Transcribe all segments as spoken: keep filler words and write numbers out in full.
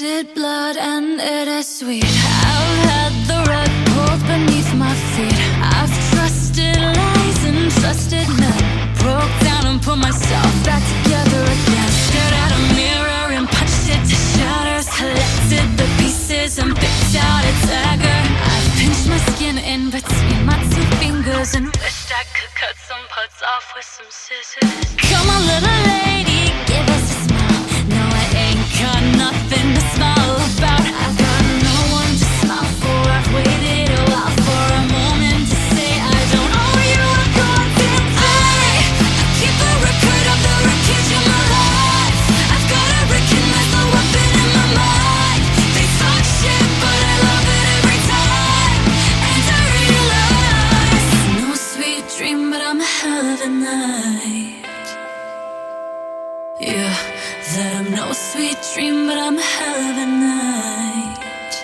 tasted blood and it is sweet. I've had the rug pulled beneath my feet. I've trusted lies and trusted men. Broke down and put myself back together again. Stared at a mirror and punched it to shatters. Collected the pieces and picked out a dagger. I've pinched my skin in between my two fingers and wished I could cut some parts off with some scissors. Come on, little lady, give us a smile. No, I ain't got nothing to smile about. I've got no one to smile for. I've waited a while for a moment to say I don't owe you a goddamn thing. I keep a record of the wreckage in my life. I've got a recognize the weapon in my mind. They talk shit, but I love it every time. And I realize no sweet dream, but I'm a hell of a night. Yeah, that I'm no sweet dream, but I'm a hell of a night.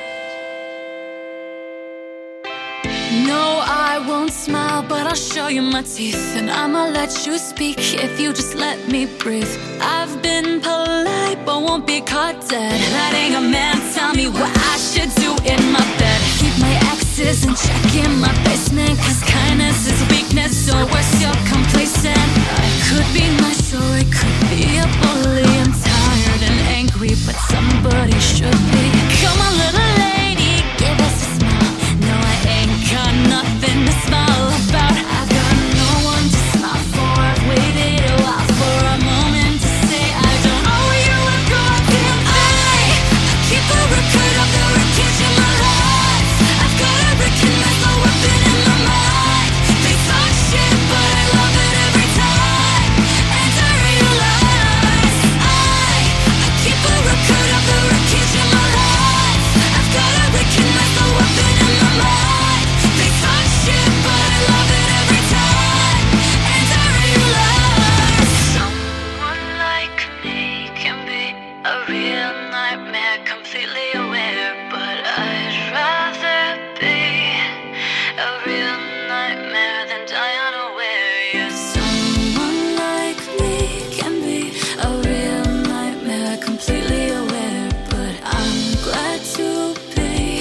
No, I won't smile, but I'll show you my teeth. And I'ma let you speak if you just let me breathe. I've been polite, but won't be caught dead. Letting a man tell me what I should do in my bed. Keep my exes in check in my basement, cause kindness is weakness, so where's your complacent? I could be nice or I could be a bully. I'm tired and angry, but somebody should be. Come on, little lady, give us a smile. No, I ain't got nothing to smile about. I've got no one to smile for. I've waited a while for a moment to say I don't owe you a goddamn thing. I keep a record of the wreckage in my life. I've got a recognize the weapon in my mind. They talk shit, but I love it every time. And I realize I, I keep a record of the wreckage in my life. I've got a recognize the weapon in my mind. They talk shit, but I love it every time. And I realize someone like me can be a real nightmare, completely aware. But I'd rather be a real nightmare than die unaware. Yeah, someone like me can be a real nightmare, completely aware. But I'm glad to be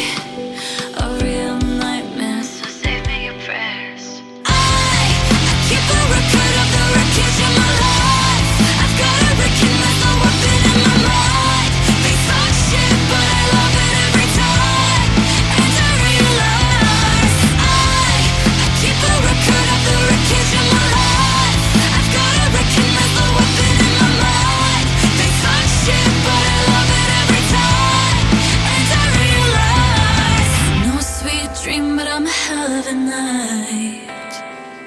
a real nightmare, so save me your prayers. I, I keep a record of the wreckage in my life. I've got a recognize the weapon in my mind. They talk shit, but I love it every time. And I realize I, I keep a record of the wreckage in my life. I've got a recognize the weapon in my mind. They talk shit, but I love it every time. And I realize no sweet dream, but I'm a hell of a night.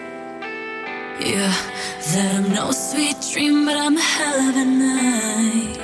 Yeah, that I'm no sweet dream, but I'm a hell of a night.